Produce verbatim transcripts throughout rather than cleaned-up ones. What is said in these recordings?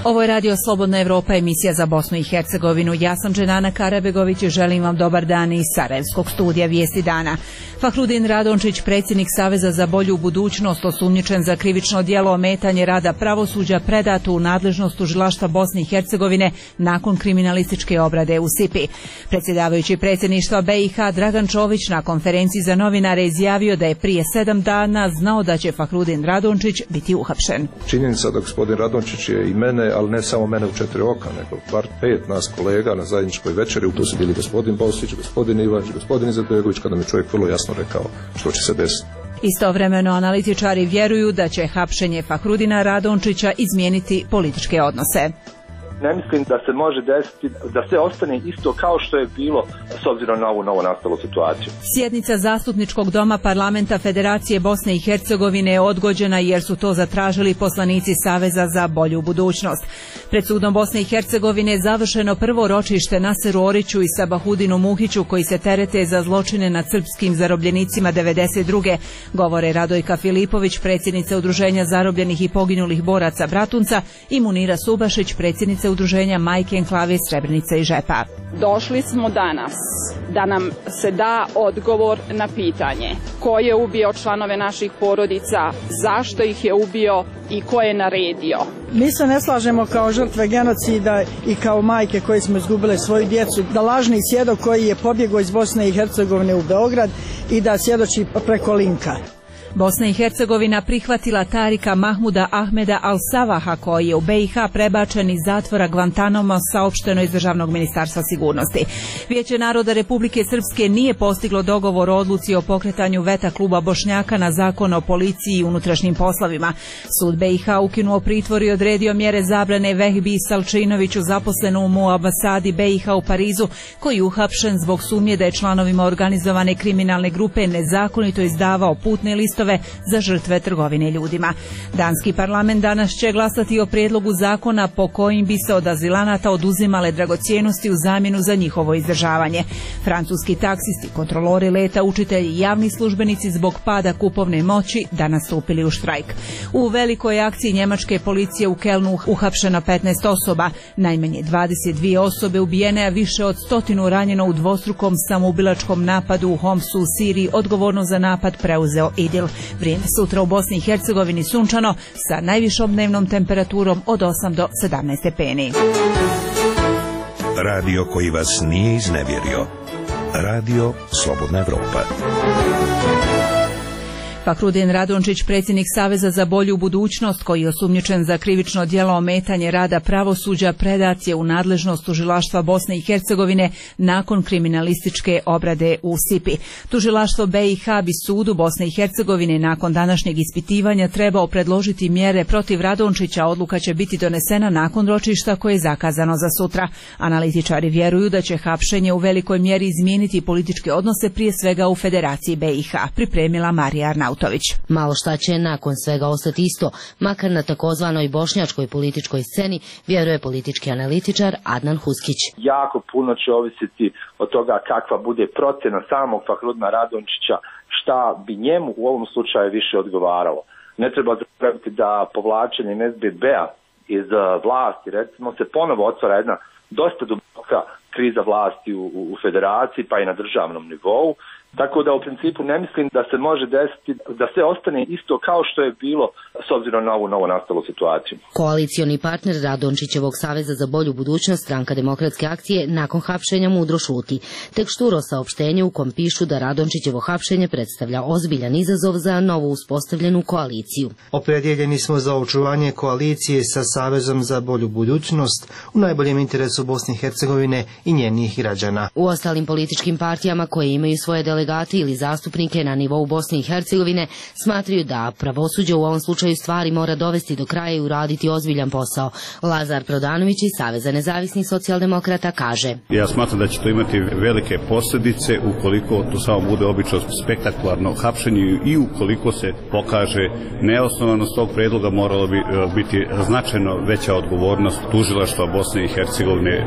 Ovo je Radio Slobodna Evropa, emisija za Bosnu i Hercegovinu. Ja sam Dženana Karabegović i želim vam dobar dan iz Sarajevskog studija Vijesti dana. Fahrudin Radončić, predsjednik Saveza za bolju budućnost, osumnjičen za krivično djelo ometanje rada pravosuđa, predat u nadležnost tužilaštva Bosne i Hercegovine nakon kriminalističke obrade u Sipi. Predsjedavajući predsjedništva B i H Dragan Čović na konferenciji za novinare izjavio da je prije sedam dana znao da će Fahrudin Radončić biti uhapšen. Činjenica da gospodin Radončić je i mene, ali ne samo mene u četiri oka, nego bar pet nas kolega na zajedničkoj večeri, tu su bili gospodin Bosić, gospodin Ivanić, gospodin Izetbegović, kada mi čovjek vrlo jasno rekao što će se desiti. Istovremeno analitičari vjeruju da će hapšenje Fahrudina Radončića izmijeniti političke odnose. Ne mislim da se može desiti da sve ostane isto kao što je bilo s obzirom na ovu novo nastalu situaciju. Sjednica Zastupničkog doma Parlamenta Federacije Bosne i Hercegovine je odgođena jer su to zatražili poslanici Saveza za bolju budućnost. Pred sudom Bosne i Hercegovine je završeno prvo ročište Naseru Oriću i Sabahudinu Muhiću koji se terete za zločine nad srpskim zarobljenicima devedeset druge. Govore Radojka Filipović, predsjednica Udruženja zarobljenih i poginulih boraca Bratunca, i Munira Subašić, predsjednica Udruženja Majke Enklave Srebrenica i Žepa. Došli smo danas da nam se da odgovor na pitanje ko je ubio članove naših porodica, zašto ih je ubio i ko je naredio. Mi se ne slažemo kao žrtve genocida i kao majke koje smo izgubile svoju djecu da lažni svjedok koji je pobjegao iz Bosne i Hercegovine u Beograd i da svjedoči preko linka. Bosna i Hercegovina prihvatila Tarika Mahmuda Ahmeda Al-Savaha koji je u B i H prebačen iz zatvora Guantanamo, saopšteno iz Državnog ministarstva sigurnosti. Vijeće naroda Republike Srpske nije postiglo dogovor o odluci o pokretanju veta kluba Bošnjaka na zakon o policiji i unutrašnjim poslovima. Sud B i H ukinuo pritvor i odredio mjere zabrane Vehbi Salčinoviću, zaposlenom u ambasadi B i H u Parizu, koji je uhapšen zbog sumnje da je članovima organizovane kriminalne grupe nezakonito izdavao putne listove za žrtve trgovine ljudima. Danski parlament danas će glasati o prijedlogu zakona po kojim bi se od azilanata oduzimale dragocjenosti u zamjenu za njihovo izdržavanje. Francuski taksisti, kontrolori leta, učitelji i javni službenici zbog pada kupovne moći danas stupili u štrajk. U velikoj akciji njemačke policije u Kelnu uhapšeno petnaest osoba, najmanje dvadeset dvije osobe ubijene, a više od stotinu ranjeno u dvostrukom samoubilačkom napadu u Homsu u Siriji. Odgovorno za napad preuzeo Idil. Vrijeme sutra u Bosni i Hercegovini sunčano sa najvišom dnevnom temperaturom od osam do sedamnaest stepeni. Radio koji vas nije iznevjerio. Radio Slobodna Evropa. Fahrudin Radončić, predsjednik Saveza za bolju budućnost, koji je osumnjičen za krivično djelo ometanje rada pravosuđa, predat je u nadležnost tužilaštva Bosne i Hercegovine nakon kriminalističke obrade u Sipi. Tužilaštvo B i H bi sudu Bosne i Hercegovine nakon današnjeg ispitivanja trebao predložiti mjere protiv Radončića. Odluka će biti donesena nakon ročišta koje je zakazano za sutra. Analitičari vjeruju da će hapšenje u velikoj mjeri izmijeniti političke odnose, prije svega u Federaciji B i H. Pripremila Marija Arnautović. Malo šta će nakon svega ostati isto, makar na takozvanoj bošnjačkoj političkoj sceni, vjeruje politički analitičar Adnan Huskić. Jako puno će ovisiti od toga kakva bude procjena samog Fahrudina Radončića, šta bi njemu u ovom slučaju više odgovaralo. Ne treba zaboraviti da povlačenjem S B B-a iz vlasti, recimo, se ponovo otvara jedna dosta duboka kriza vlasti u, u federaciji pa i na državnom nivou. Tako da u principu ne mislim da se može desiti da sve ostane isto kao što je bilo s obzirom na ovu novo nastalu situaciju. Koalicioni partner Radončićevog Saveza za bolju budućnost, Stranka demokratske akcije, nakon hapšenja mudro šuti. Tek šturo saopštenje u kom pišu da Radončićevo hapšenje predstavlja ozbiljan izazov za novo uspostavljenu koaliciju. Opredjeljeni smo za očuvanje koalicije sa Savezom za bolju budućnost u najboljem interesu Bosne i Hercegovine i njenih građana. U ostalim političkim partijama koje imaju svoje delegate ili zastupnike na nivou Bosne i Hercegovine smatraju da pravosuđe u ovom slučaju stvari mora dovesti do kraja i uraditi ozbiljan posao. Lazar Prodanović iz Saveza nezavisnih socijaldemokrata kaže: Ja smatram da će to imati velike posljedice ukoliko to samo bude obično spektakularno hapšenje i ukoliko se pokaže neosnovanost tog predloga, moralo bi biti značajno veća odgovornost tužilaštva Bosne i Hercegovine vezano za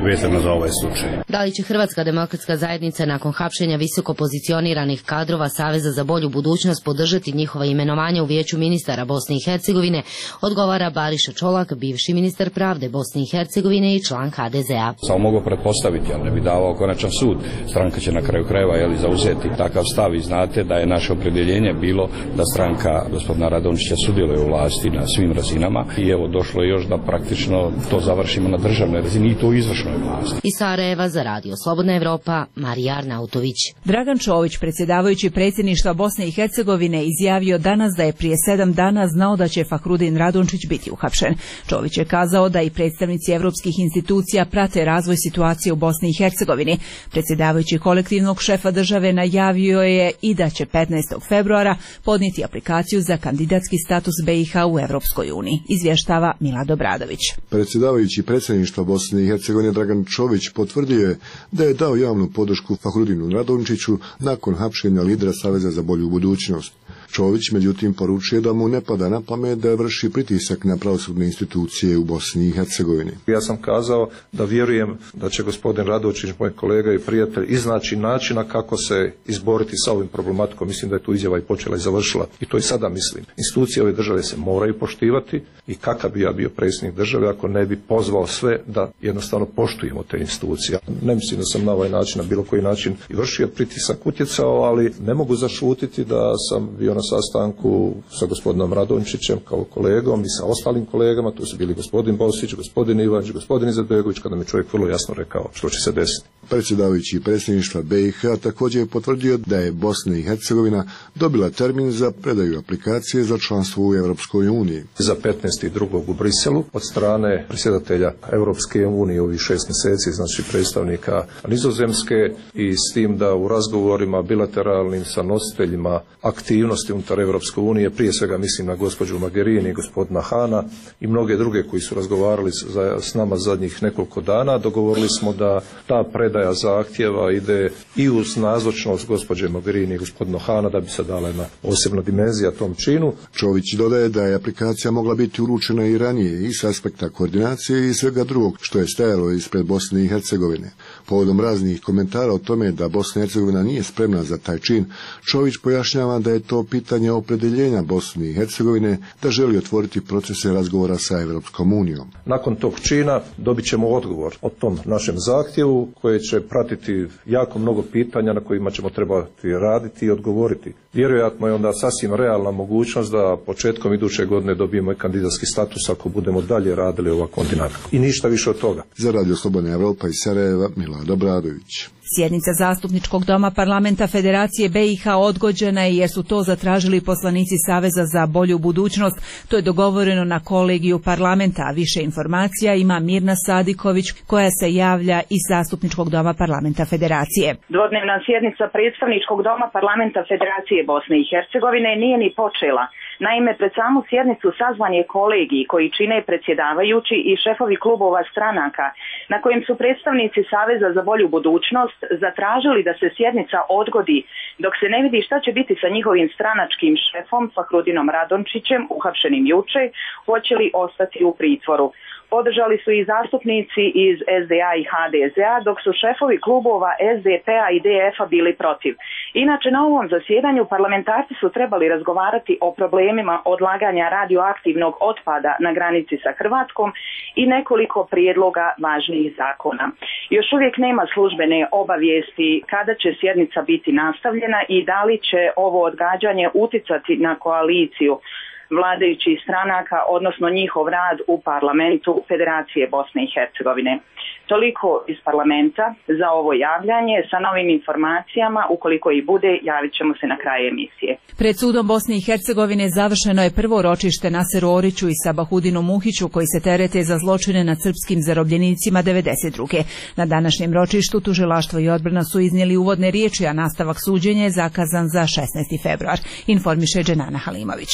za ovaj slučaj. Da li će Hrvatska demokratska zajednica nakon hapšenja visoko pozicioniranih kadrova Saveza za bolju budućnost podržati njihova imenovanja u Vijeću ministara Bosne i Hercegovine, odgovara Bariša Čolak, bivši ministar pravde Bosne i Hercegovine i član ha de zea. Samo mogu pretpostaviti, ali ne bi davao konačan sud. Stranka će na kraju krajeva jeli, zauzeti takav stav i znate da je naše opredjeljenje bilo da stranka gospodina Radončića sudjeluje u vlasti na svim razinama i evo došlo je još da praktično to završimo na državnoj razini i to u izvršnoj vlasti. Iz Sarajeva za Radio Slobodna Evropa, Marija Arnautović. Dragan Čović, predsjedavajući predsjedništva Bosne i Hercegovine, izjavio danas da je prije sedam dana znao da će Fahrudin Radončić biti uhapšen. Čović je kazao da i predstavnici evropskih institucija prate razvoj situacije u Bosni i Hercegovini. Predsjedavajući kolektivnog šefa države najavio je i da će petnaestog februara podnijeti aplikaciju za kandidatski status be i ha u Evropskoj uniji, izvještava Milad Obradović. Predsjedavajući predsjedništva Bosne i Hercegovine Dragan Čović potvrdio je da je dao javnu podršku Fahrudinu Radončiću nakon hapšenja lidera Saveza za bolju budućnost. Čović međutim poručuje da mu ne pada na pamet da vrši pritisak na pravosudne institucije u Bosni i Hercegovini. Ja sam kazao da vjerujem da će gospodin Radončić, moj kolega i prijatelj, iznaći načina kako se izboriti sa ovim problematikom. Mislim da je tu izjava i počela i završila. I to i sada mislim. Institucije ove države se moraju poštivati i kakav bi ja bio predsjednik države ako ne bi pozvao sve da jednostavno poštujemo te institucije. Ne mislim da sam na ovaj način, na bilo koji način i vršio pritisak, utjecao, ali ne mogu zašutiti da sam bio na sastanku sa gospodinom Radončićem kao kolegom i sa ostalim kolegama, tu su bili gospodin Bosić, gospodin Ivančić, gospodin Izetbegović, kada mi čovjek vrlo jasno rekao što će se desiti. Predsjedavajući predsjedništva be i ha također je potvrdio da je Bosna i Hercegovina dobila termin za predaju aplikacije za članstvo u Europskoj uniji. Za petnaestog drugog u Briselu od strane predsjedatelja Europske unije ovih šest mjeseci, znači predstavnika Nizozemske, i s tim da u razgovorima bilateralnim sa nositeljima aktivnosti unutar Europske unije, prije svega mislim na gospođu Mogherini, gospodina Hana i mnoge druge koji su razgovarali za, s nama zadnjih nekoliko dana, dogovorili smo da ta predaja zahtjeva ide i uz nazočnost gospođe Mogherini i gospodina Hana, da bi se dala jedna posebna dimenzija tom činu. Čović dodaje da je aplikacija mogla biti uručena i ranije i s aspekta koordinacije i svega drugog što je stajalo ispred Bosne i Hercegovine. Povodom raznih komentara o tome da Bosna i Hercegovina nije spremna za taj čin, Čović pojašnjava da je to pitanje opredjeljenja Bosne i Hercegovine da želi otvoriti procese razgovora sa Europskom unijom. Nakon tog čina dobit ćemo odgovor o tom našem zahtjevu koje će pratiti jako mnogo pitanja na kojima ćemo trebati raditi i odgovoriti. Vjerojatno je onda sasvim realna mogućnost da početkom iduće godine dobijemo i kandidatski status ako budemo dalje radili ovakvom dinamikom. I ništa više od toga. Za Radio Slobodna Evropa iz Sarajeva, Milad Obradović. Sjednica Zastupničkog doma parlamenta Federacije be i ha odgođena je jer su to zatražili poslanici Saveza za bolju budućnost. To je dogovoreno na kolegiju parlamenta, a više informacija ima Mirna Sadiković koja se javlja iz Zastupničkog doma parlamenta Federacije. Dvodnevna sjednica predstavničkog doma parlamenta Federacije Bosne i Hercegovine nije ni počela. Naime, pred samu sjednicu sazvan je kolegij koji čine predsjedavajući i šefovi klubova stranaka, na kojem su predstavnici Saveza za bolju budućnost zatražili da se sjednica odgodi dok se ne vidi šta će biti sa njihovim stranačkim šefom Fahrudinom Radončićem, uhapšenim juče, hoće li ostati u pritvoru. Podržali su i zastupnici iz es de a i ha de zea, dok su šefovi klubova es de pe-a i de ef-a bili protiv. Inače, na ovom zasjedanju parlamentarci su trebali razgovarati o problemima odlaganja radioaktivnog otpada na granici sa Hrvatskom i nekoliko prijedloga važnijih zakona. Još uvijek nema službene obavijesti kada će sjednica biti nastavljena i da li će ovo odgađanje uticati na koaliciju vladajućih stranaka, odnosno njihov rad u parlamentu Federacije Bosne i Hercegovine. Toliko iz parlamenta za ovo javljanje. Sa novim informacijama, ukoliko i bude, javit ćemo se na kraju emisije. Pred sudom Bosne i Hercegovine završeno je prvo ročište Naseru Oriću i Sabahudinu Muhiću koji se terete za zločine nad srpskim zarobljenicima devedeset druge. Na današnjem ročištu tužilaštvo i odbrana su iznijeli uvodne riječi, a nastavak suđenja je zakazan za šesnaesti februar, informiše Dženana Halimović.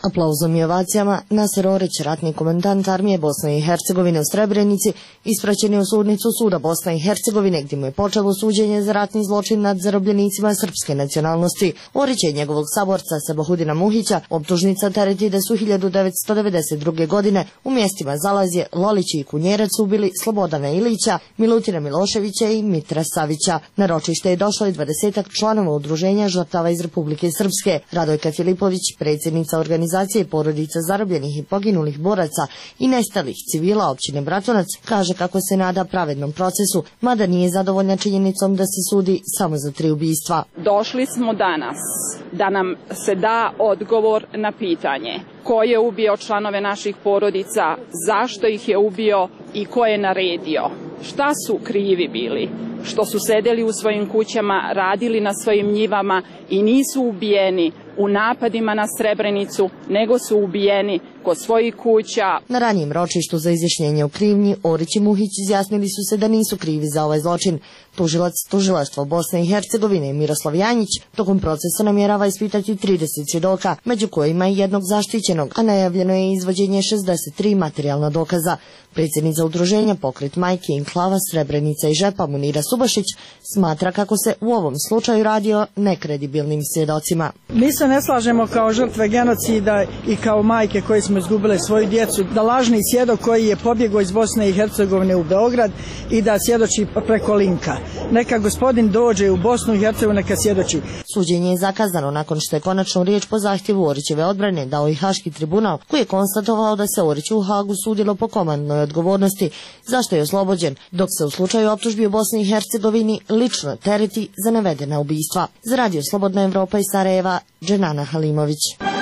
Aplauzom i ovacijama Naser Orić, ratni komandant armije Bosne i Hercegovine u Srebrenici, ispraćen je u sudnicu Suda Bosne i Hercegovine gdje mu je počelo suđenje za ratni zločin nad zarobljenicima srpske nacionalnosti. Orić je njegovog saborca Sabahudina Muhića optužnica tereti da su hiljadu devetsto devedeset druge. godine u mjestima Zalazje, Lolići i Kunjerac ubili Slobodana Ilića, Milutina Miloševića i Mitra Savića. Na ročište je došlo i dvadesetak članova udruženja žrtava iz Republike Srpske. Radojka Filipović, predsjednica organizacije porodica zarobljenih i poginulih boraca i nestalih civila općine Bratunac, kaže kako se nada pravednom procesu, mada nije zadovoljna činjenicom da se sudi samo za tri ubistva. Došli smo danas da nam se da odgovor na pitanje ko je ubio članove naših porodica, zašto ih je ubio i ko je naredio. Šta su krivi bili? Što su sedeli u svojim kućama, radili na svojim njivama i nisu ubijeni u napadima na Srebrenicu, nego su ubijeni kod svojih kuća. Na ranijem ročištu za izjašnjenje o krivnji, Orić i Muhić izjasnili su se da nisu krivi za ovaj zločin. Tužilac Tužilaštva Bosne i Hercegovine Miroslav Janjić tokom procesa namjerava ispitati trideset svjedoka, među kojima i jednog zaštićenog, a najavljeno je izvođenje šezdeset tri materijalna dokaza. Predsjednica udruženja Pokret majke, Enklava, Srebrenica i Žepa Munira Subašić smatra kako se u ovom slučaju radi o nekredibilnim svjedocima. Mi se ne slažemo kao žrtve genocida i kao majke koje smo izgubile svoju djecu da lažni svjedok koji je pobjegao iz Bosne i Hercegovine u Beograd i da svjedoči preko linka. Neka gospodin dođe u Bosnu i Hercegovinu neka svjedoči. Suđenje je zakazano nakon što je konačnu riječ po zahtjevu Orićeve odbrane dao i Haški tribunal, koji je konstatovao da se Oriću u Hagu sudilo po komandnoj odgovornosti, zašto je oslobođen, dok se u slučaju optužbi u Bosni i Hercegovini lično tereti za navedena ubistva. Za Radio Slobodna Evropa iz Sarajeva, Dženana Halimović.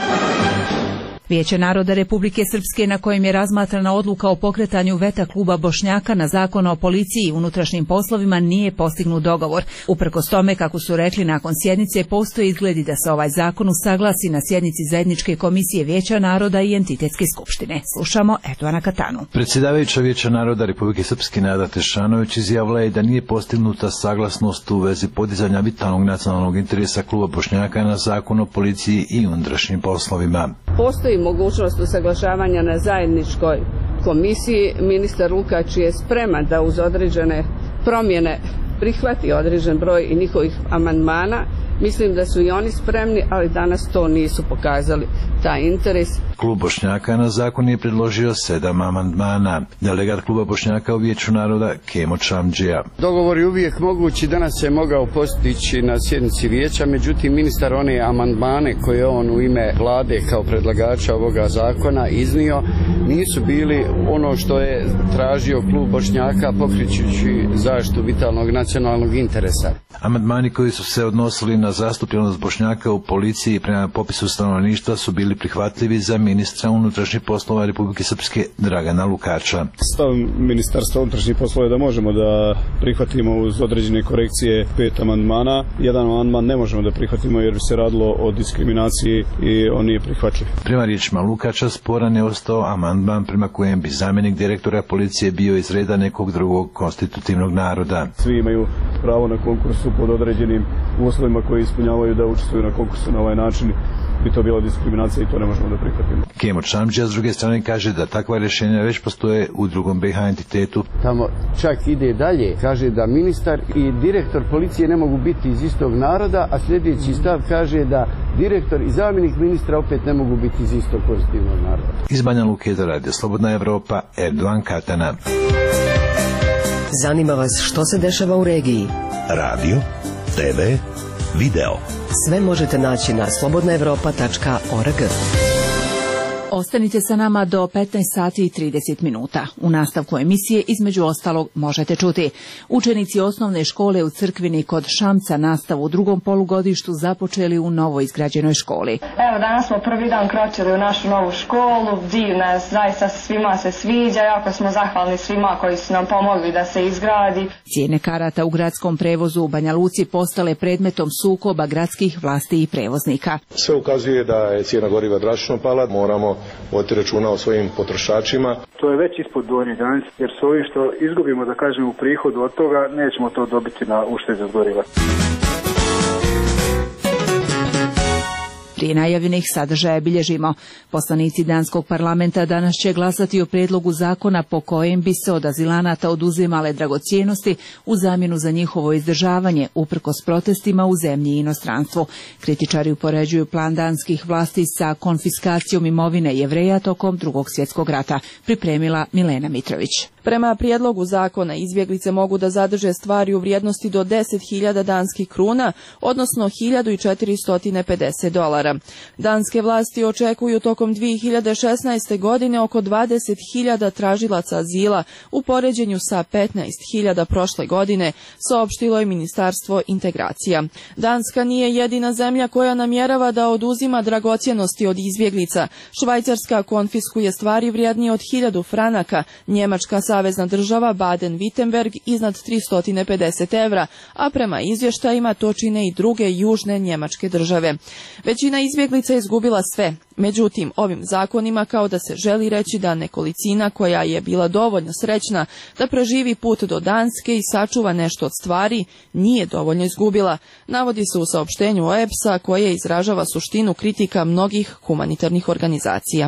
Vijeće naroda Republike Srpske, na kojem je razmatrana odluka o pokretanju veta kluba Bošnjaka na zakon o policiji i unutrašnjim poslovima, nije postignut dogovor. Uprkos tome, kako su rekli nakon sjednice, postoji izgledi da se ovaj zakon usaglasi na sjednici zajedničke komisije Vijeća naroda i entitetske skupštine. Slušamo Erdoana Katanu. Predsjedavajuća Vijeća naroda Republike Srpske Nada Tešanović izjavila je da nije postignuta saglasnost u vezi podizanja vitalnog nacionalnog interesa kluba Bošnjaka na zakon o policiji i unutrašnjim poslovima. Postoji mogućnost usaglašavanja na zajedničkoj komisiji. Ministar Lukač je spreman da uz određene promjene prihvati određen broj i njihovih amandmana. Mislim da su i oni spremni, ali danas to nisu pokazali, taj interes. Klub Bošnjaka na zakon je predložio sedam amandmana. Delegat kluba Bošnjaka u Vijeću naroda Kemo Čamđija. Dogovor je uvijek mogući, danas se mogao postići na sjednici vijeća, međutim ministar one amandmane koje on u ime vlade kao predlagača ovoga zakona iznio nisu bili ono što je tražio klub Bošnjaka pokrećući zaštitu vitalnog nacionalnog interesa. Amandmani koji su se odnosili na zastupljenost Bošnjaka u policiji prema popisu stanovništva su bili prihvatljivi za ministra unutrašnjih poslova Republike Srpske Dragana Lukača. Stav Ministarstva unutrašnjih poslova je da možemo da prihvatimo uz određene korekcije pet amandmana. Jedan amandman ne možemo da prihvatimo jer bi se radilo o diskriminaciji i on nije prihvatljiv. Prema riječima Lukača sporan je ostao amandman prema kojem bi zamjenik direktora policije bio iz reda nekog drugog konstitutivnog naroda. Svi imaju pravo na konkursu pod određenim uslovima koji ispunjavaju da učestvuju na konkursu na ovaj način. Bi to bila diskriminacija i to ne možemo da prihvatimo. Kemo Čamđija s druge strane kaže da takva rješenja već postoje u drugom B iH entitetu. Tamo čak ide dalje, kaže da ministar i direktor policije ne mogu biti iz istog naroda, a sljedeći stav kaže da direktor i zamjenik ministra opet ne mogu biti iz istog konstitutivnog naroda. Iz Banja Luke za Radio Slobodna Evropa, Erdoan Katana. Zanima vas što se dešava u regiji? Radio, te ve, video. Sve možete naći na slobodna evropa tačka org. Ostanite sa nama do petnaest sati i trideset minuta. U nastavku emisije između ostalog možete čuti: učenici osnovne škole u Crkvini kod Šamca nastavu u drugom polugodištu započeli u novo izgrađenoj školi. Evo, danas smo prvi dan kročili u našu novu školu, divna je, zaista svima se sviđa, jako smo zahvalni svima koji su nam pomogli da se izgradi. Cijene karata u gradskom prevozu u Banja Luci postale predmetom sukoba gradskih vlasti i prevoznika. Sve ukazuje da je cijena goriva drastično pala, moramo voditi računa o svojim potrošačima. To je već ispod donje granice, jer s ovim što izgubimo, da kažem, u prihodu od toga, nećemo to dobiti na uštedi od goriva. Prije najavljenih sadržaja bilježimo. Poslanici danskog parlamenta danas će glasati o prijedlogu zakona po kojem bi se od azilanata oduzimale dragocjenosti u zamjenu za njihovo izdržavanje, uprkos protestima u zemlji i inostranstvu. Kritičari upoređuju plan danskih vlasti sa konfiskacijom imovine Jevreja tokom Drugog svjetskog rata. Pripremila Milena Mitrović. Prema prijedlogu zakona izbjeglice mogu da zadrže stvari u vrijednosti do deset hiljada danskih kruna, odnosno hiljadu četiristo pedeset dolara. Danske vlasti očekuju tokom dvije hiljade šesnaeste. godine oko dvadeset hiljada tražilaca azila u poređenju sa petnaest hiljada prošle godine, saopštilo je Ministarstvo integracija. Danska nije jedina zemlja koja namjerava da oduzima dragocjenosti od izbjeglica. Švajcarska konfiskuje stvari vrijednije od hiljadu franaka, Njemačka savezna država Baden-Württemberg iznad tristo pedeset evra, a prema izvještajima to čine i druge južne njemačke države. Većina izbjeglica je izgubila sve. Međutim, ovim zakonima kao da se želi reći da nekolicina koja je bila dovoljno srećna da preživi put do Danske i sačuva nešto od stvari, nije dovoljno izgubila, navodi se u saopštenju O E B S-a koje izražava suštinu kritika mnogih humanitarnih organizacija.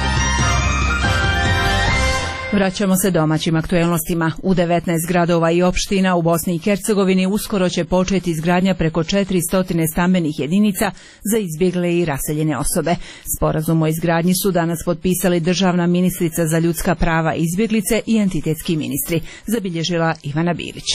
Vraćamo se domaćim aktuelnostima. U devetnaest gradova i opština u Bosni i Hercegovini uskoro će početi izgradnja preko četiristo stambenih jedinica za izbjegle i raseljene osobe. Sporazum o izgradnji su danas potpisali državna ministrica za ljudska prava i izbjeglice i entitetski ministri, zabilježila Ivana Bilić.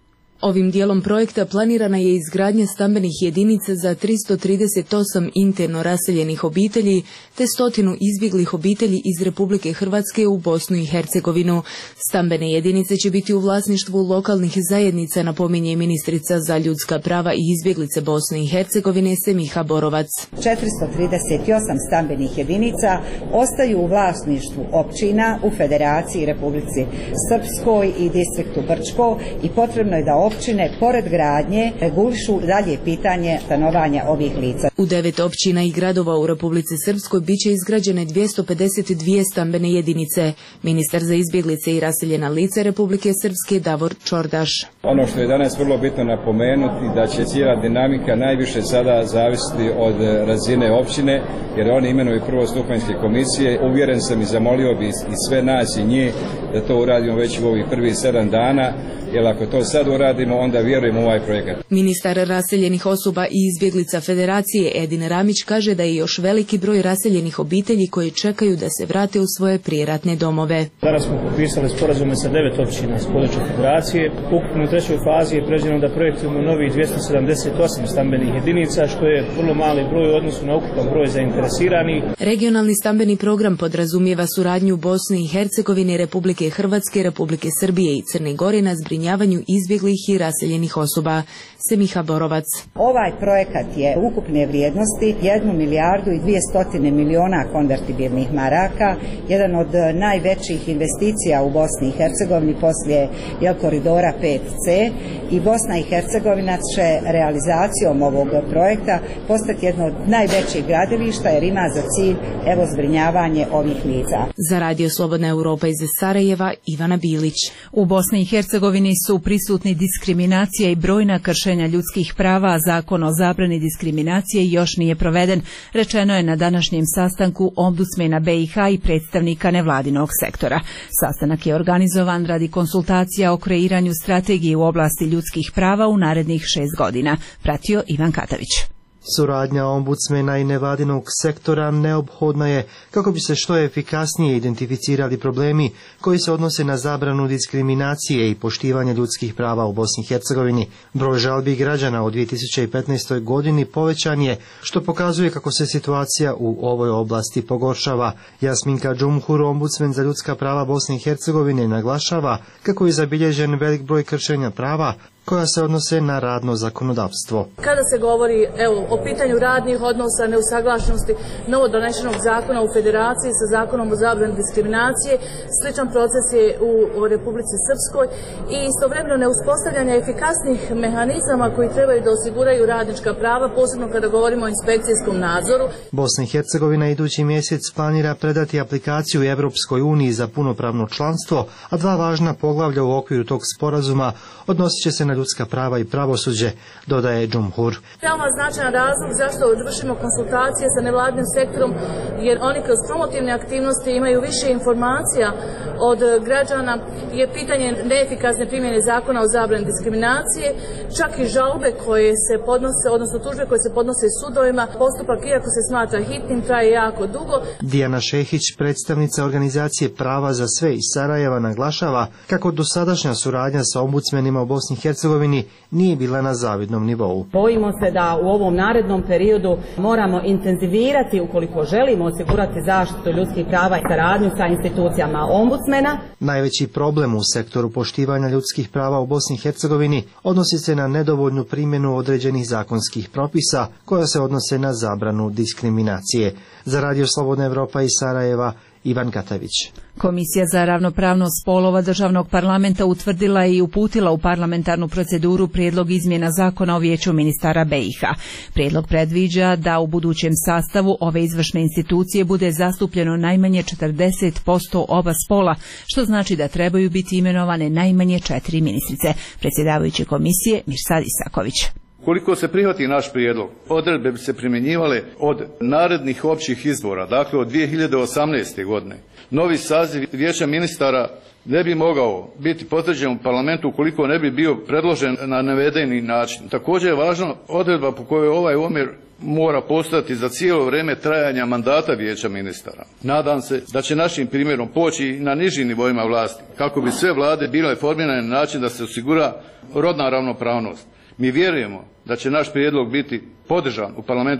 Ovim dijelom projekta planirana je izgradnja stambenih jedinica za tristo trideset osam interno raseljenih obitelji te stotinu izbjeglih obitelji iz Republike Hrvatske u Bosnu i Hercegovinu. Stambene jedinice će biti u vlasništvu lokalnih zajednica, napominje ministrica za ljudska prava i izbjeglice Bosne i Hercegovine Semiha Borovac. četiristo trideset osam stambenih jedinica ostaju u vlasništvu općina u Federaciji Republici Srpskoj i distriktu Brčko i potrebno je da općine, pored gradnje, regulišu dalje pitanje stanovanja ovih lica. U devet općina i gradova u Republici Srpskoj biće izgrađene dvjesto pedeset dvije stambene jedinice. Ministar za izbjeglice i raseljena lica Republike Srpske Davor Čordaš. Ono što je danas vrlo bitno napomenuti da će cijela dinamika najviše sada zavisiti od razine općine, jer oni imenuju prvostupanjske komisije. Uvjeren sam i zamolio bi i sve nas i njih da to uradimo već u ovih prvih sedam dana, jer ako to sad uradimo, onda vjerujemo u ovaj projekat. Ministar raseljenih osoba i izbjeglica Federacije Edin Ramić kaže da je još veliki broj raseljenih obitelji koji čekaju da se vrate u svoje prijeratne domove. Danas smo potpisali sporazume sa devet općina s područja Federacije. Ukupno u trećoj fazi je predviđeno da projektujemo novih dvjesto sedamdeset osam stambenih jedinica, što je vrlo mali broj u odnosu na ukupan broj zainteresiranih. Regionalni stambeni program podrazumijeva suradnju Bosne i Hercegovine, Republike Hrvatske, Republike Srbije i Crne Gore na zbrinjavanju izbjeglih i raseljenih osoba. Semiha Borovac. Ovaj projekat je ukupne vrijednosti jednu milijardu i dvjesto miliona konvertibilnih maraka, jedan od najvećih investicija u Bosni i Hercegovini poslije jel, koridora pet ce, i Bosna i Hercegovina će realizacijom ovog projekta postati jedno od najvećih gradilišta jer ima za cilj evo zbrinjavanje ovih lica. Za Radio Slobodna Europa iz Sarajeva, Ivana Bilić. U Bosni i Hercegovini su prisutni diskriminacija i brojna kršenja ljudskih prava, a zakon o zabrani diskriminacije još nije proveden, rečeno je na današnjem sastanku ombudsmena be i ha i predstavnika nevladinog sektora. Sastanak je organizovan radi konsultacija o kreiranju strategije u oblasti ljudskih prava u narednih šest godina, pratio Ivan Katavić. Suradnja ombudsmena i nevladinog sektora neophodna je kako bi se što efikasnije identificirali problemi koji se odnose na zabranu diskriminacije i poštivanje ljudskih prava u Bosni i Hercegovini. Broj žalbi građana u dvije tisuće petnaestoj. godini povećan je, što pokazuje kako se situacija u ovoj oblasti pogoršava. Jasminka Džumhur, ombudsmen za ljudska prava Bosne i Hercegovine, naglašava kako je zabilježen velik broj kršenja prava koja se odnose na radno zakonodavstvo. Kada se govori evo, o pitanju radnih odnosa, neusaglašenosti novodonešenog zakona u Federaciji sa zakonom o zabrani diskriminacije, sličan proces je u, u Republici Srpskoj i istovremeno neuspostavljanje efikasnih mehanizama koji trebaju da osiguraju radnička prava, posebno kada govorimo o inspekcijskom nadzoru. Bosna i Hercegovina idući mjesec planira predati aplikaciju Evropskoj uniji za punopravno članstvo, a dva važna poglavlja u okviru tog sporazuma odnosit će se na ljudska prava i pravosuđe, dodaje Džumhur. Veoma značajan razlog zašto vršimo konsultacije sa nevladinim sektorom, jer oni kroz promotivne aktivnosti imaju više informacija od građana, je pitanje neefikasne primjene zakona o zabrani diskriminacije, čak i žalbe koje se podnose, odnosno tužbe koje se podnose sudovima. Postupak, iako se smatra hitnim, traje jako dugo. Dijana Šehić, predstavnica organizacije Prava za sve iz Sarajeva, naglašava kako dosadašnja suradnja sa ombudsmenima u Bosni i Hercegovini nije bila na zavidnom nivou. Bojimo se da u ovom narednom periodu moramo intenzivirati ukoliko želimo osigurati zaštitu ljudskih prava i saradnju sa institucijama ombudsmena. Najveći problem u sektoru poštivanja ljudskih prava u Bosni i Hercegovini odnosi se na nedovoljnu primjenu određenih zakonskih propisa koja se odnose na zabranu diskriminacije. Za Radio Slobodna Evropa iz Sarajeva, Ivan Katavić. Komisija za ravnopravnost spolova državnog parlamenta utvrdila i uputila u parlamentarnu proceduru prijedlog izmjena zakona o vijeću ministara B i H. Prijedlog predviđa da u budućem sastavu ove izvršne institucije bude zastupljeno najmanje četrdeset posto oba spola, što znači da trebaju biti imenovane najmanje četiri ministrice. Predsjedavajući komisije Mirsad Isaković. Koliko se prihvati naš prijedlog, odredbe bi se primjenjivale od narednih općih izbora, dakle od dvije hiljade osamnaeste. godine. Novi saziv vijeća ministara ne bi mogao biti potvrđen u parlamentu ukoliko ne bi bio predložen na navedeni način. Također je važna odredba po kojoj ovaj omjer mora postojati za cijelo vrijeme trajanja mandata vijeća ministara. Nadam se da će našim primjerom poći i na nižim nivoima vlasti, kako bi sve vlade bile formirane na način da se osigura rodna ravnopravnost. Mi vjerujemo da će naš prijedlog biti podržan u parlamentu.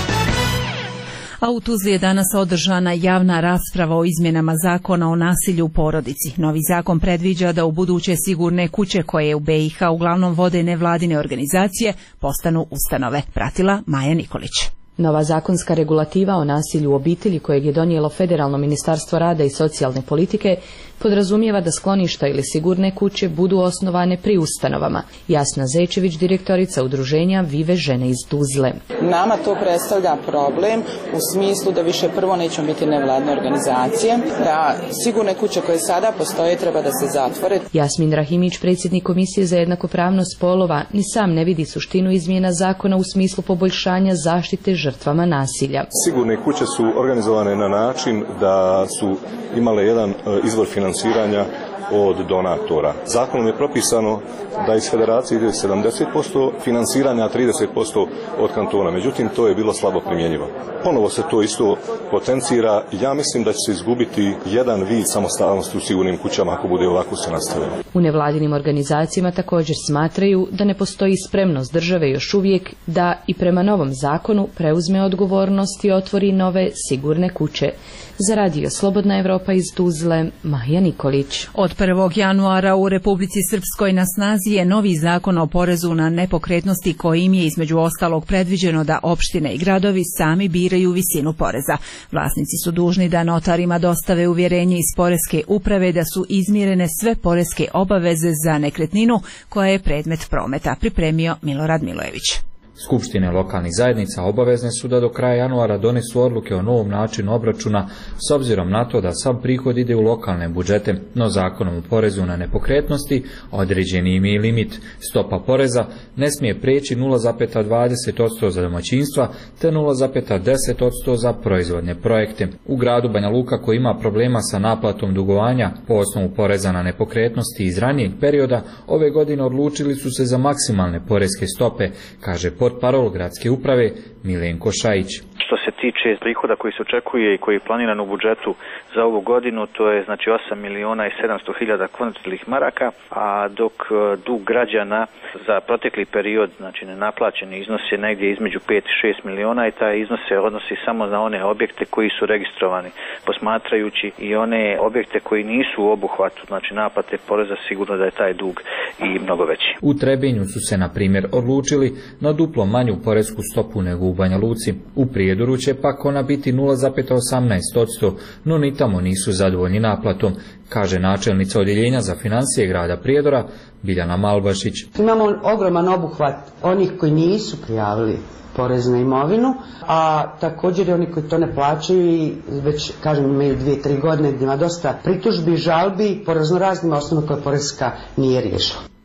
A u Tuzli je danas održana javna rasprava o izmjenama zakona o nasilju u porodici. Novi zakon predviđa da u buduće sigurne kuće koje u B i H uglavnom vode nevladine organizacije postanu ustanove. Pratila Maja Nikolić. Nova zakonska regulativa o nasilju u obitelji kojeg je donijelo Federalno ministarstvo rada i socijalne politike podrazumijeva da skloništa ili sigurne kuće budu osnovane pri ustanovama. Jasna Zečević, direktorica udruženja Vive žene iz Tuzle. Nama to predstavlja problem u smislu da više prvo nećemo biti nevladne organizacije, da sigurne kuće koje sada postoje treba da se zatvore. Jasmin Rahimić, predsjednik Komisije za jednakopravnost spolova, ni sam ne vidi suštinu izmjena zakona u smislu poboljšanja zaštite žrtvama nasilja. Sigurne kuće su organizovane na način da su imale jedan izvor financiranja od donatora. Zakonom je propisano da iz federacije ide sedamdeset posto financiranja, a trideset posto od kantona. Međutim, to je bilo slabo primjenjivo. Ponovo se to isto potencira. Ja mislim da će se izgubiti jedan vid samostalnosti u sigurnim kućama ako bude ovako se nastavilo. U nevladinim organizacijama također smatraju da ne postoji spremnost države još uvijek da i prema novom zakonu preuzme odgovornost i otvori nove sigurne kuće. Za Radio Slobodna Evropa iz Tuzle, Maja Nikolić. Od prvog januara u Republici Srpskoj na snazi je novi zakon o porezu na nepokretnosti kojim je između ostalog predviđeno da opštine i gradovi sami biraju visinu poreza. Vlasnici su dužni da notarima dostave uvjerenje iz poreske uprave da su izmirene sve poreske obaveze za nekretninu koja je predmet prometa, pripremio Milorad Milojević. Skupštine lokalnih zajednica obavezne su da do kraja januara donesu odluke o novom načinu obračuna s obzirom na to da sav prihod ide u lokalne budžete, no zakonom o porezu na nepokretnosti određen im je limit. Stopa poreza ne smije preći nula zarez dvadeset posto za domaćinstva te nula zarez deset posto za proizvodne projekte. U gradu Banja Luka koji ima problema sa naplatom dugovanja po osnovu poreza na nepokretnosti iz ranijeg perioda, ove godine odlučili su se za maksimalne poreske stope, kaže portparol gradske uprave Milenko Šajić. Što se tiče prihoda koji se očekuje i koji je planiran u budžetu za ovu godinu, to je znači osam milijuna i sedamsto hiljada konvertibilnih maraka, a dok dug građana za protekli period, znači nenaplaćeni iznos je negdje između pet i šest miliona i taj iznos se odnosi samo na one objekte koji su registrovani. Posmatrajući i one objekte koji nisu u obuhvatu, znači naplate poreza, sigurno da je taj dug i mnogo veći. U Trebinju su se, na primjer, odlučili na duplo manju poresku stopu nego u Banja Luci. U Prijedoru će pak ona biti nula zarez osamnaest posto, no ni tamo nisu zadovoljni naplatom, kaže načelnica odjeljenja za financije grada Prijedora Biljana Malbašić. Imamo ogroman obuhvat onih koji nisu prijavili porez na imovinu, a također i oni koji to ne plaćaju i već, kažem, imaju dvije, tri godine gdje ima dosta pritužbi, žalbi po raznoraznim osnovama koje porezka nije riješila.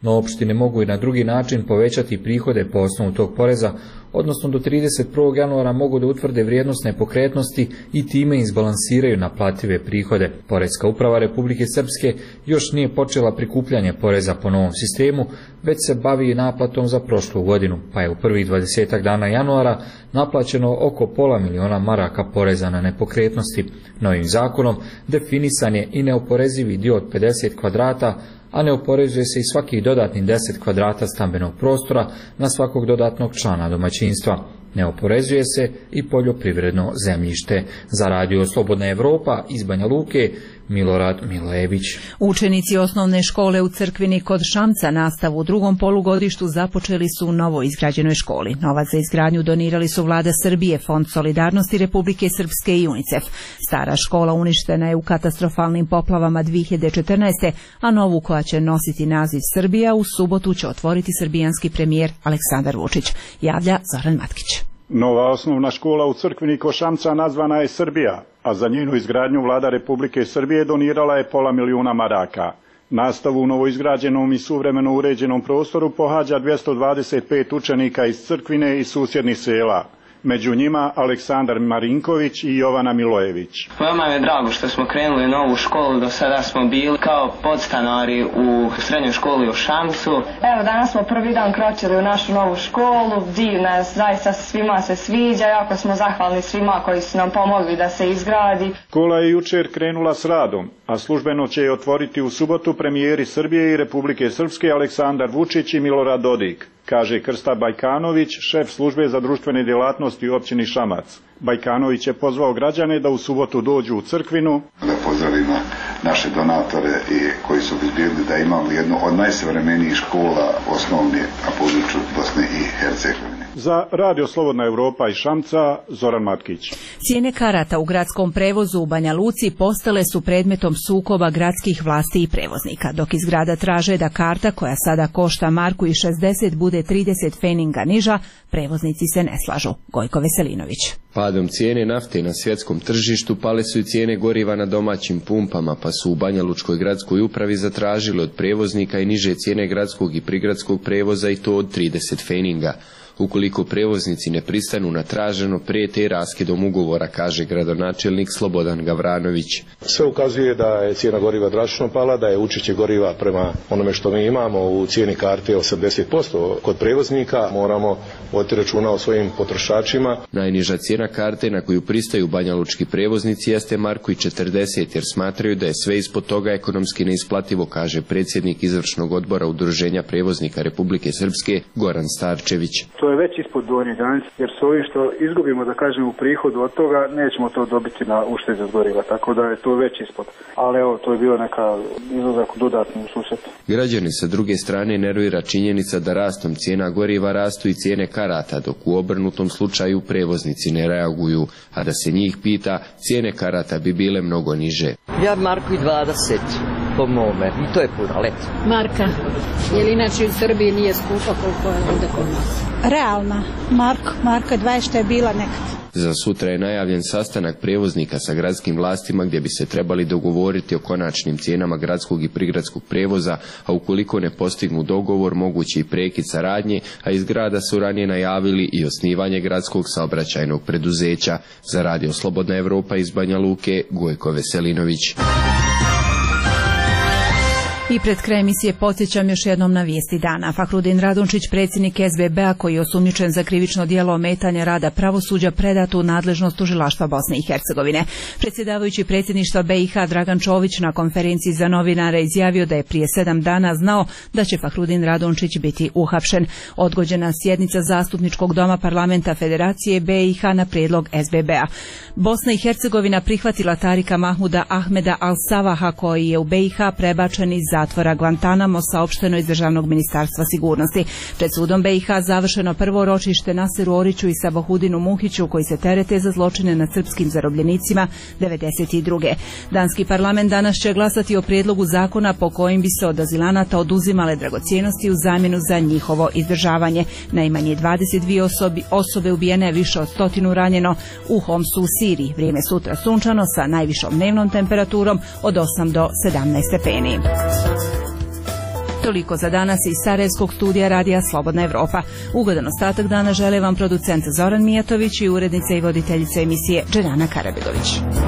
no opštine mogu i na drugi način povećati prihode po osnovu tog poreza, odnosno do trideset prvog januara mogu da utvrde vrijednost nepokretnosti i time izbalansiraju naplative prihode. Poreska uprava Republike Srpske još nije počela prikupljanje poreza po novom sistemu, već se bavi naplatom za prošlu godinu, pa je u prvih dvadesetak dana januara naplaćeno oko pola miliona maraka poreza na nepokretnosti. Novim zakonom definisan je i neoporezivi dio od pedeset kvadrata, a ne oporezuje se i svakih dodatnih deset kvadrata stambenog prostora na svakog dodatnog člana domaćinstva. Ne oporezuje se i poljoprivredno zemljište. Za Radio Slobodna Evropa iz Banja Luke, Milorad Milojević. Učenici osnovne škole u Crkvini kod Šamca nastavu u drugom polugodištu započeli su u novo izgrađenoj školi. Novac za izgradnju donirali su Vlada Srbije, Fond solidarnosti Republike Srpske i UNICEF. Stara škola uništena je u katastrofalnim poplavama dvije hiljade četrnaeste. a novu koja će nositi naziv Srbija u subotu će otvoriti srbijanski premijer Aleksandar Vučić, javlja Zoran Matkić. Nova osnovna škola u Crkvini kod Šamca nazvana je Srbija, a za njenu izgradnju Vlada Republike Srbije donirala je pola milijuna maraka. Nastavu u novoizgrađenom i suvremeno uređenom prostoru pohađa dvjesto dvadeset pet učenika iz Crkvine i susjednih sela. Među njima Aleksandar Marinković i Jovana Milojević. Veoma je drago što smo krenuli u novu školu, do sada smo bili kao podstanari u srednjoj školi u Šamcu. Evo, danas smo prvi dan kročili u našu novu školu, divna je, zaista svima se sviđa, jako smo zahvalni svima koji su nam pomogli da se izgradi. Škola je jučer krenula s radom, a službeno će je otvoriti u subotu premijeri Srbije i Republike Srpske Aleksandar Vučić i Milorad Dodik, kaže Krsta Bajkanović, šef službe za društvene djelatnosti u općini Šamac. Bajkanović je pozvao građane da u subotu dođu u Crkvinu. Da pozdravimo naše donatore i koji su obezbijedili da imamo jednu od najsavremenijih škola osnovne na području Bosne i Hercegovine. Za Radio Slobodna Evropa iz Šamca, Zoran Matkić. Cijene karata u gradskom prevozu u Banja Luci postale su predmetom sukoba gradskih vlasti i prevoznika, dok iz grada traže da karta koja sada košta marku i šezdeset bude trideset feninga niža, prevoznici se ne slažu. Gojko Veselinović. Padom cijene nafte na svjetskom tržištu pale su i cijene goriva na domaćim pumpama, pa su u Banja Lučkoj gradskoj upravi zatražili od prevoznika i niže cijene gradskog i prigradskog prevoza i to od trideset feninga. Ukoliko prevoznici ne pristanu na traženo, prijete raskidom ugovora, kaže gradonačelnik Slobodan Gavranović. Sve ukazuje da je cijena goriva drastično pala, da je učešće goriva prema onome što mi imamo u cijeni karte osamdeset posto. Kod prevoznika moramo voditi računa o svojim potrošačima. Najniža cijena karte na koju pristaju banjalučki prevoznici jeste marku i četrdeset, jer smatraju da je sve ispod toga ekonomski neisplativo, kaže predsjednik izvršnog odbora Udruženja prevoznika Republike Srpske Goran Starčević. To je već ispod donje granice, jer s ovim što izgubimo, da kažemo, u prihodu od toga, nećemo to dobiti na uštedi od goriva, tako da je to već ispod. Ali evo, to je bio neka izlazak dodatni u susret. Građani sa druge strane nervira činjenica da rastom cijena goriva rastu i cijene karata, dok u obrnutom slučaju prevoznici ne reaguju, a da se njih pita, cijene karata bi bile mnogo niže. Ja marku i dvadeset po mome, i to je puno, leto. Marka, jer inače u Srbiji nije skupa koliko je ovdje kod nas. Realna, Marko, Marka dvadeset što je bila nekad. Za sutra je najavljen sastanak prevoznika sa gradskim vlastima gdje bi se trebali dogovoriti o konačnim cijenama gradskog i prigradskog prevoza, a ukoliko ne postignu dogovor mogući i prekid saradnje, a iz grada su ranije najavili i osnivanje gradskog saobraćajnog preduzeća. Za Radio Slobodna Evropa iz Banja Luke, Gojko Veselinović. I pred kraj emisije podsjećam još jednom na vijesti dana. Fahrudin Radončić, predsjednik S B B-a koji je osumnjičen za krivično djelo ometanja rada pravosuđa, predat u nadležnost tužilaštva Bosne i Hercegovine. Predsjedavajući predsjedništva B i H Dragan Čović na konferenciji za novinare izjavio da je prije sedam dana znao da će Fahrudin Radončić biti uhapšen. Odgođena sjednica zastupničkog doma parlamenta Federacije B i H na prijedlog S B B-a. Bosna i Hercegovina prihvatila Tarika Mahmuda Ahmeda Al-Savaha koji je u B i H prebačen iz zatvora Guantanamo, saopšteno iz Državnog ministarstva sigurnosti. Pred sudom B i H završeno prvo ročište Naseru Oriću i Sabahudinu Muhiću koji se terete za zločine nad srpskim zarobljenicima devedeset druge. Danski parlament danas će glasati o prijedlogu zakona po kojim bi se od azilanata oduzimale dragocjenosti u zamjenu za njihovo izdržavanje. Najmanje dvadeset dvije osobi, osobe ubijene, više od stotinu ranjeno u Homsu u Siriji. Vrijeme sutra sunčano sa najvišom dnevnom temperaturom od osam do sedamnaest stepeni. Toliko za danas iz Sarajevskog studija Radija Slobodna Evropa. Ugodan ostatak dana žele vam producent Zoran Mijatović i urednica i voditeljica emisije Dženana Karabegović.